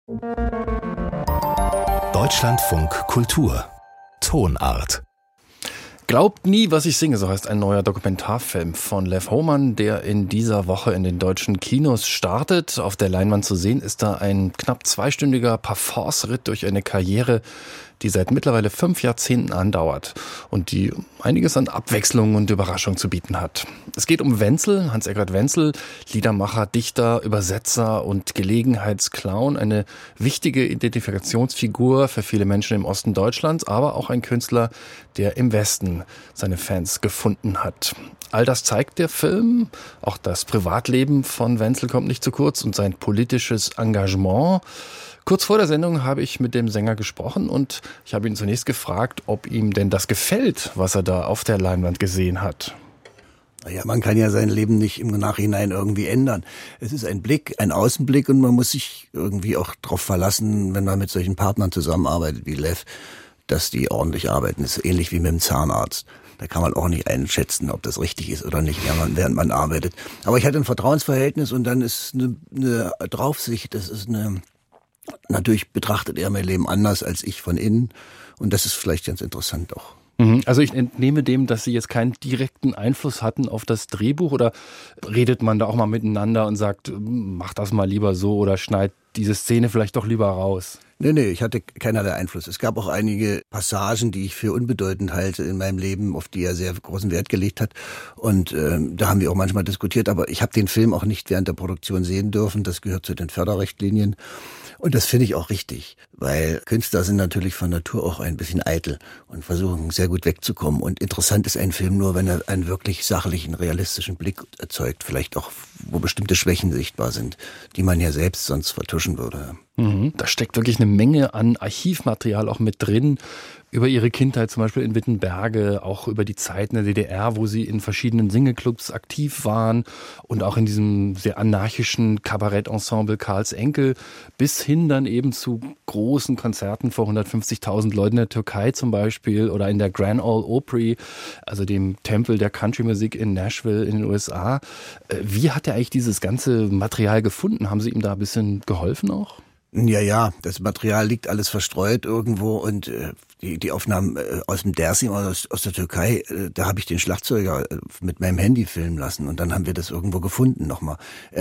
Deutschlandfunk Kultur Tonart. Glaubt nie, was ich singe, so heißt ein neuer Dokumentarfilm von Lev Hohmann, der in dieser Woche in den deutschen Kinos startet. Auf der Leinwand zu sehen ist da ein knapp zweistündiger Parforce-Ritt durch eine Karriere, die seit mittlerweile 5 Jahrzehnten andauert und die einiges an Abwechslung und Überraschung zu bieten hat. Es geht um Wenzel, Hans-Eggert Wenzel, Liedermacher, Dichter, Übersetzer und Gelegenheitsclown, eine wichtige Identifikationsfigur für viele Menschen im Osten Deutschlands, aber auch ein Künstler, der im Westen seine Fans gefunden hat. All das zeigt der Film, auch das Privatleben von Wenzel kommt nicht zu kurz und sein politisches Engagement. Kurz vor der Sendung habe ich mit dem Sänger gesprochen und ich habe ihn zunächst gefragt, ob ihm denn das gefällt, was er da auf der Leinwand gesehen hat. Naja, man kann ja sein Leben nicht im Nachhinein irgendwie ändern. Es ist ein Blick, ein Außenblick und man muss sich irgendwie auch darauf verlassen, wenn man mit solchen Partnern zusammenarbeitet wie Lev, dass die ordentlich arbeiten. Das ist ähnlich wie mit dem Zahnarzt. Da kann man auch nicht einschätzen, ob das richtig ist oder nicht, während man arbeitet. Aber ich hatte ein Vertrauensverhältnis und dann ist eine Draufsicht, das ist natürlich betrachtet er mein Leben anders als ich von innen und das ist vielleicht ganz interessant auch. Also ich entnehme dem, dass Sie jetzt keinen direkten Einfluss hatten auf das Drehbuch oder redet man da auch mal miteinander und sagt, mach das mal lieber so oder schneid diese Szene vielleicht doch lieber raus? Nee, ich hatte keinerlei Einfluss. Es gab auch einige Passagen, die ich für unbedeutend halte in meinem Leben, auf die er sehr großen Wert gelegt hat. Und da haben wir auch manchmal diskutiert, aber ich habe den Film auch nicht während der Produktion sehen dürfen. Das gehört zu den Förderrichtlinien. Und das finde ich auch richtig, weil Künstler sind natürlich von Natur auch ein bisschen eitel und versuchen sehr gut wegzukommen. Und interessant ist ein Film nur, wenn er einen wirklich sachlichen, realistischen Blick erzeugt. Vielleicht auch, wo bestimmte Schwächen sichtbar sind, die man ja selbst sonst vertuschen würde. Da steckt wirklich eine Menge an Archivmaterial auch mit drin, über Ihre Kindheit zum Beispiel in Wittenberge, auch über die Zeit in der DDR, wo Sie in verschiedenen Singleclubs aktiv waren und auch in diesem sehr anarchischen Kabarettensemble Karls Enkel, bis hin dann eben zu großen Konzerten vor 150.000 Leuten in der Türkei zum Beispiel oder in der Grand Ole Opry, also dem Tempel der Countrymusik in Nashville in den USA. Wie hat er eigentlich dieses ganze Material gefunden? Haben Sie ihm da ein bisschen geholfen auch? Ja, das Material liegt alles verstreut irgendwo und die Aufnahmen aus dem Dersim, aus der Türkei, da habe ich den Schlagzeuger mit meinem Handy filmen lassen und dann haben wir das irgendwo gefunden nochmal.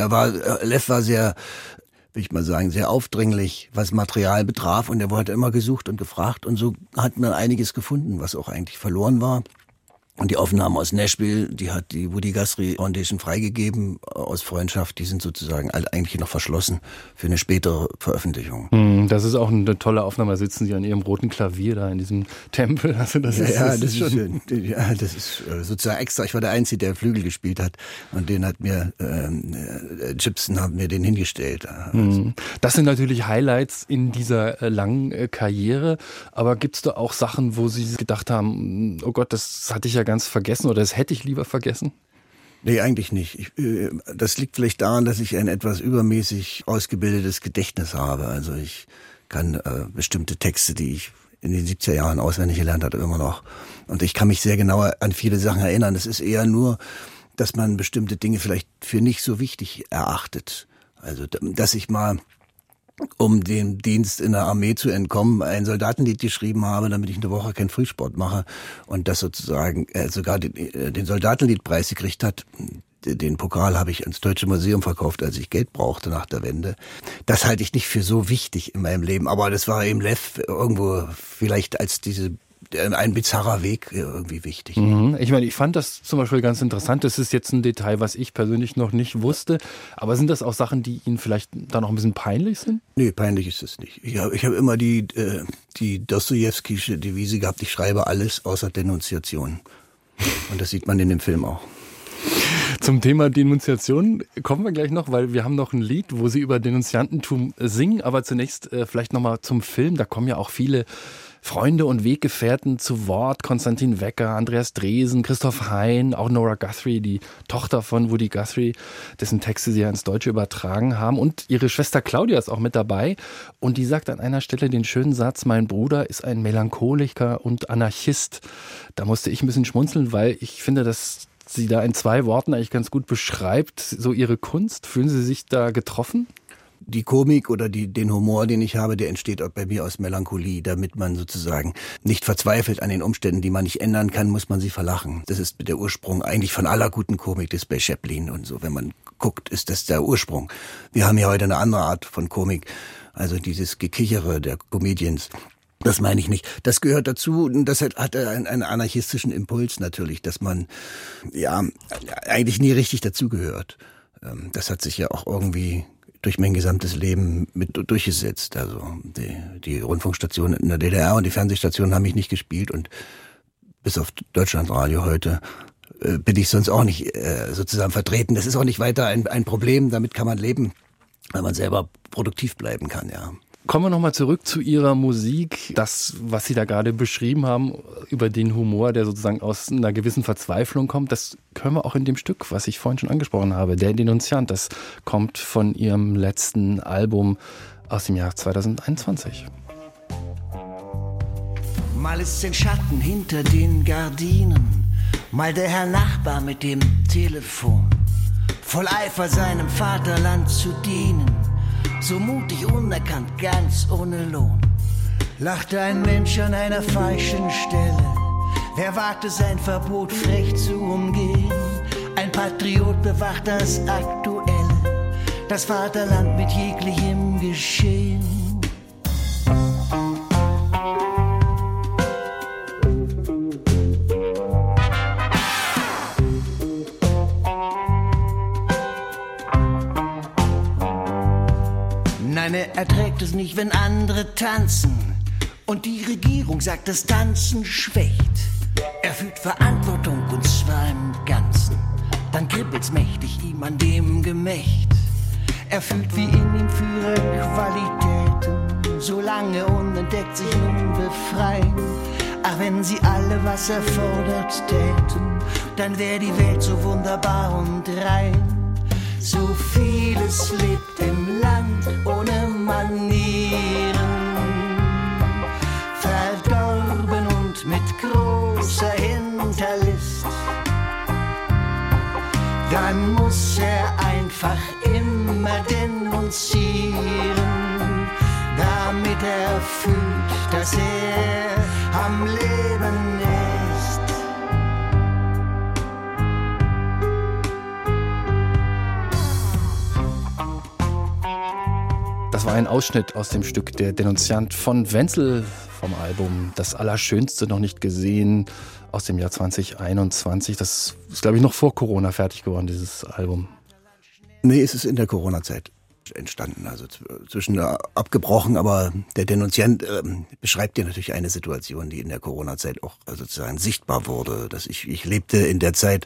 Lev war sehr, will ich mal sagen, sehr aufdringlich, was Material betraf und er hat immer gesucht und gefragt und so hat man einiges gefunden, was auch eigentlich verloren war. Und die Aufnahmen aus Nashville, die hat die Woody Guthrie Foundation freigegeben aus Freundschaft. Die sind sozusagen eigentlich noch verschlossen für eine spätere Veröffentlichung. Das ist auch eine tolle Aufnahme. Da sitzen Sie an Ihrem roten Klavier da in diesem Tempel. Also das ist schön. Ja, das ist sozusagen extra. Ich war der Einzige, der Flügel gespielt hat. Und den hat mir Gibson hat mir den hingestellt. Also. Das sind natürlich Highlights in dieser langen Karriere. Aber gibt's da auch Sachen, wo Sie gedacht haben, oh Gott, das hatte ich ja ganz vergessen oder das hätte ich lieber vergessen? Nee, eigentlich nicht. Das liegt vielleicht daran, dass ich ein etwas übermäßig ausgebildetes Gedächtnis habe. Also ich kann bestimmte Texte, die ich in den 70er Jahren auswendig gelernt hatte, immer noch. Und ich kann mich sehr genau an viele Sachen erinnern. Es ist eher nur, dass man bestimmte Dinge vielleicht für nicht so wichtig erachtet. Also, dass ich mal, um dem Dienst in der Armee zu entkommen, ein Soldatenlied geschrieben habe, damit ich eine Woche keinen Frühsport mache und das sozusagen sogar den Soldatenliedpreis gekriegt hat. Den Pokal habe ich ans Deutsche Museum verkauft, als ich Geld brauchte nach der Wende. Das halte ich nicht für so wichtig in meinem Leben, aber das war eben Lev irgendwo vielleicht als ein bizarrer Weg irgendwie wichtig. Ich meine, ich fand das zum Beispiel ganz interessant. Das ist jetzt ein Detail, was ich persönlich noch nicht wusste. Aber sind das auch Sachen, die Ihnen vielleicht da noch ein bisschen peinlich sind? Nee, peinlich ist es nicht. Ich hab immer die Dostojewskische Devise gehabt, ich schreibe alles außer Denunziation. Und das sieht man in dem Film auch. Zum Thema Denunziation kommen wir gleich noch, weil wir haben noch ein Lied, wo Sie über Denunziantentum singen. Aber zunächst vielleicht nochmal zum Film. Da kommen ja auch viele Freunde und Weggefährten zu Wort. Konstantin Wecker, Andreas Dresen, Christoph Hein, auch Nora Guthrie, die Tochter von Woody Guthrie, dessen Texte sie ja ins Deutsche übertragen haben. Und ihre Schwester Claudia ist auch mit dabei. Und die sagt an einer Stelle den schönen Satz, mein Bruder ist ein Melancholiker und Anarchist. Da musste ich ein bisschen schmunzeln, weil ich finde, dass sie da in 2 Worten eigentlich ganz gut beschreibt, so ihre Kunst. Fühlen Sie sich da getroffen? Die Komik oder den Humor, den ich habe, der entsteht auch bei mir aus Melancholie, damit man sozusagen nicht verzweifelt an den Umständen, die man nicht ändern kann, muss man sie verlachen. Das ist der Ursprung eigentlich von aller guten Komik, das bei Chaplin und so. Wenn man guckt, ist das der Ursprung. Wir haben ja heute eine andere Art von Komik, also dieses Gekichere der Comedians. Das meine ich nicht. Das gehört dazu und das hat einen anarchistischen Impuls natürlich, dass man ja eigentlich nie richtig dazugehört. Das hat sich ja auch irgendwie durch mein gesamtes Leben mit durchgesetzt. Also die Rundfunkstationen in der DDR und die Fernsehstationen haben mich nicht gespielt und bis auf Deutschlandradio heute bin ich sonst auch nicht sozusagen vertreten. Das ist auch nicht weiter ein Problem, damit kann man leben, weil man selber produktiv bleiben kann, ja. Kommen wir nochmal zurück zu Ihrer Musik. Das, was Sie da gerade beschrieben haben, über den Humor, der sozusagen aus einer gewissen Verzweiflung kommt, das können wir auch in dem Stück, was ich vorhin schon angesprochen habe, Der Denunziant. Das kommt von Ihrem letzten Album aus dem Jahr 2021. Mal ist ein Schatten hinter den Gardinen, mal der Herr Nachbar mit dem Telefon, voll Eifer seinem Vaterland zu dienen. So mutig, unerkannt, ganz ohne Lohn, lachte ein Mensch an einer falschen Stelle. Wer wagte sein Verbot frech zu umgehen? Ein Patriot bewacht das Aktuelle, das Vaterland mit jeglichem Geschehen. Nein, er erträgt es nicht, wenn andere tanzen. Und die Regierung sagt, das Tanzen schwächt. Er fühlt Verantwortung und zwar im Ganzen. Dann kribbelt's mächtig ihm an dem Gemächt. Er fühlt wie in ihm Führerqualitäten, solange unentdeckt sich nun befreien. Ach, wenn sie alle was erfordert täten, dann wär die Welt so wunderbar und rein. So vieles lebt im Land ohne Manieren, verdorben und mit großer Hinterlist. Dann muss er einfach immer denunzieren, damit er fühlt, dass er am Leben ist. Das war ein Ausschnitt aus dem Stück Der Denunziant von Wenzel vom Album Das Allerschönste noch nicht gesehen aus dem Jahr 2021. Das ist, glaube ich, noch vor Corona fertig geworden, dieses Album. Nee, es ist in der Corona-Zeit entstanden, also zwischen abgebrochen, aber der Denunziant beschreibt ja natürlich eine Situation, die in der Corona-Zeit auch sozusagen sichtbar wurde. Dass ich lebte in der Zeit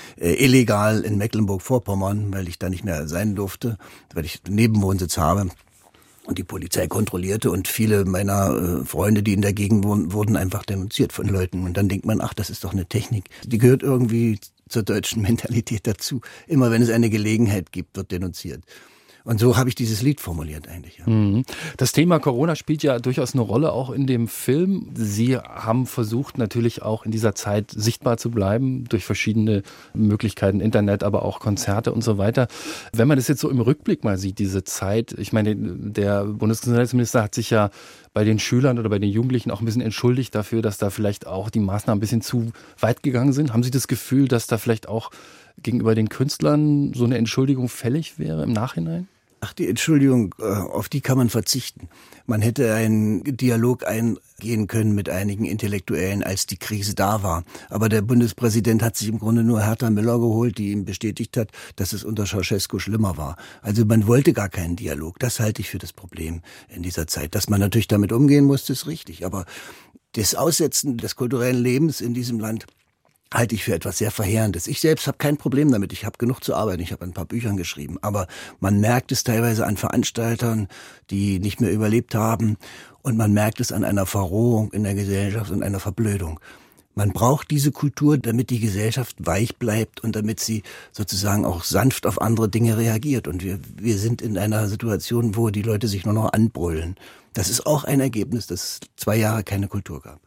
illegal in Mecklenburg-Vorpommern, weil ich da nicht mehr sein durfte, weil ich einen Nebenwohnsitz habe. Und die Polizei kontrollierte und viele meiner Freunde, die in der Gegend wohnen, wurden einfach denunziert von Leuten. Und dann denkt man, ach, das ist doch eine Technik. Die gehört irgendwie zur deutschen Mentalität dazu. Immer wenn es eine Gelegenheit gibt, wird denunziert. Und so habe ich dieses Lied formuliert eigentlich. Ja. Das Thema Corona spielt ja durchaus eine Rolle auch in dem Film. Sie haben versucht natürlich auch in dieser Zeit sichtbar zu bleiben durch verschiedene Möglichkeiten, Internet, aber auch Konzerte und so weiter. Wenn man das jetzt so im Rückblick mal sieht, diese Zeit, ich meine, der Bundesgesundheitsminister hat sich ja bei den Schülern oder bei den Jugendlichen auch ein bisschen entschuldigt dafür, dass da vielleicht auch die Maßnahmen ein bisschen zu weit gegangen sind. Haben Sie das Gefühl, dass da vielleicht auch gegenüber den Künstlern so eine Entschuldigung fällig wäre im Nachhinein? Ach, die Entschuldigung, auf die kann man verzichten. Man hätte einen Dialog eingehen können mit einigen Intellektuellen, als die Krise da war. Aber der Bundespräsident hat sich im Grunde nur Herta Müller geholt, die ihm bestätigt hat, dass es unter Ceausescu schlimmer war. Also man wollte gar keinen Dialog. Das halte ich für das Problem in dieser Zeit. Dass man natürlich damit umgehen muss, ist richtig. Aber das Aussetzen des kulturellen Lebens in diesem Land halte ich für etwas sehr Verheerendes. Ich selbst habe kein Problem damit. Ich habe genug zu arbeiten. Ich habe ein paar Büchern geschrieben. Aber man merkt es teilweise an Veranstaltern, die nicht mehr überlebt haben. Und man merkt es an einer Verrohung in der Gesellschaft und einer Verblödung. Man braucht diese Kultur, damit die Gesellschaft weich bleibt und damit sie sozusagen auch sanft auf andere Dinge reagiert. Und wir sind in einer Situation, wo die Leute sich nur noch anbrüllen. Das ist auch ein Ergebnis, dass es 2 Jahre keine Kultur gab.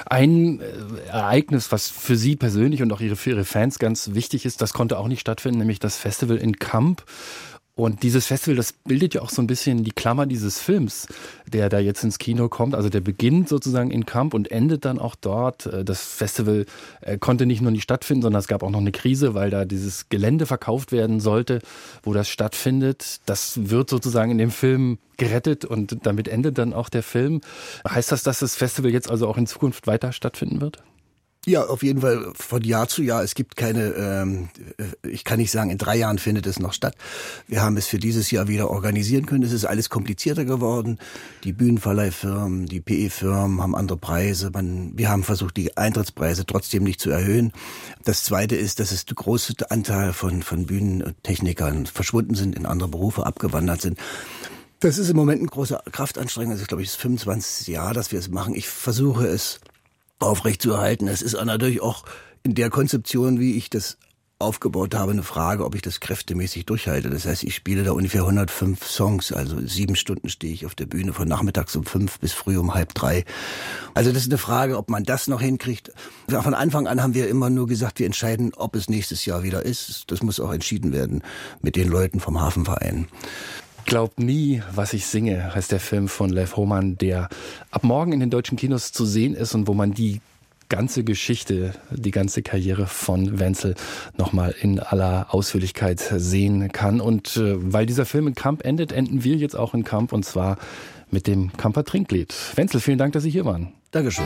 Ein Ereignis, was für Sie persönlich und auch für Ihre Fans ganz wichtig ist, das konnte auch nicht stattfinden, nämlich das Festival in Kamp. Und dieses Festival, das bildet ja auch so ein bisschen die Klammer dieses Films, der da jetzt ins Kino kommt. Also der beginnt sozusagen in Kamp und endet dann auch dort. Das Festival konnte nicht nur nicht stattfinden, sondern es gab auch noch eine Krise, weil da dieses Gelände verkauft werden sollte, wo das stattfindet. Das wird sozusagen in dem Film gerettet und damit endet dann auch der Film. Heißt das, dass das Festival jetzt also auch in Zukunft weiter stattfinden wird? Ja, auf jeden Fall von Jahr zu Jahr. Es gibt keine, ich kann nicht sagen, in 3 Jahren findet es noch statt. Wir haben es für dieses Jahr wieder organisieren können. Es ist alles komplizierter geworden. Die Bühnenverleihfirmen, die PE-Firmen haben andere Preise. Wir haben versucht, die Eintrittspreise trotzdem nicht zu erhöhen. Das Zweite ist, dass es der große Anteil von Bühnentechnikern verschwunden sind, in andere Berufe abgewandert sind. Das ist im Moment eine große Kraftanstrengung. Das ist, glaube ich, das 25. Jahr, dass wir es machen. Ich versuche es aufrecht zu erhalten. Es ist natürlich auch in der Konzeption, wie ich das aufgebaut habe, eine Frage, ob ich das kräftemäßig durchhalte. Das heißt, ich spiele da ungefähr 105 Songs, also 7 Stunden stehe ich auf der Bühne von nachmittags um 5 bis früh um 2:30. Also das ist eine Frage, ob man das noch hinkriegt. Von Anfang an haben wir immer nur gesagt, wir entscheiden, ob es nächstes Jahr wieder ist. Das muss auch entschieden werden mit den Leuten vom Hafenverein. Glaub nie, was ich singe, heißt der Film von Lev Hohmann, der ab morgen in den deutschen Kinos zu sehen ist und wo man die ganze Geschichte, die ganze Karriere von Wenzel nochmal in aller Ausführlichkeit sehen kann. Und weil dieser Film in Kamp endet, enden wir jetzt auch in Kamp und zwar mit dem Kamper Trinklied. Wenzel, vielen Dank, dass Sie hier waren. Dankeschön.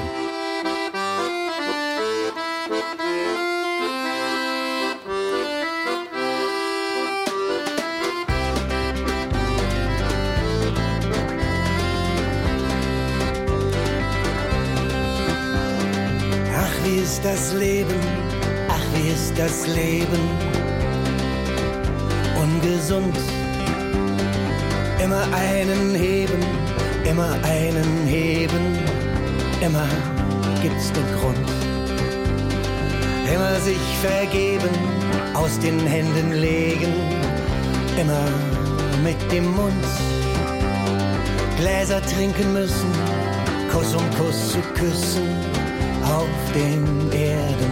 Das Leben, ach wie ist das Leben ungesund. Immer einen heben, immer einen heben, immer gibt's den Grund. Immer sich vergeben, aus den Händen legen, immer mit dem Mund. Gläser trinken müssen, Kuss um Kuss zu küssen, auf den Erden